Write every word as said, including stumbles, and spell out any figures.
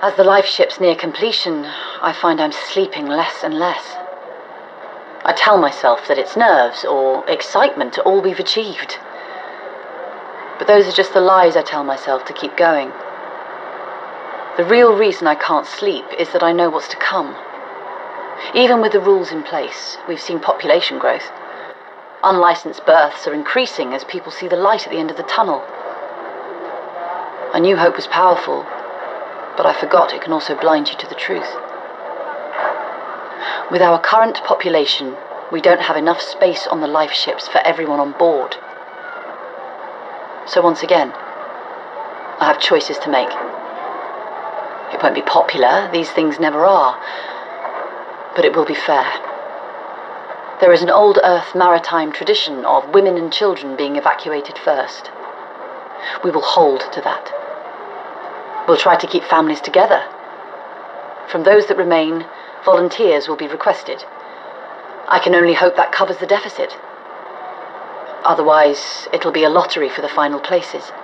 As the life ships near completion, I find I'm sleeping less and less. I tell myself that it's nerves or excitement to all we've achieved. But those are just the lies I tell myself to keep going. The real reason I can't sleep is that I know what's to come. Even with the rules in place, we've seen population growth. Unlicensed births are increasing as people see the light at the end of the tunnel. I knew hope was powerful, but I forgot it can also blind you to the truth. With our current population, we don't have enough space on the life ships for everyone on board. So once again, I have choices to make. It won't be popular, these things never are, but it will be fair. There is an old Earth maritime tradition of women and children being evacuated first. We will hold to that. We'll try to keep families together. From those that remain, volunteers will be requested. I can only hope that covers the deficit. Otherwise, it'll be a lottery for the final places.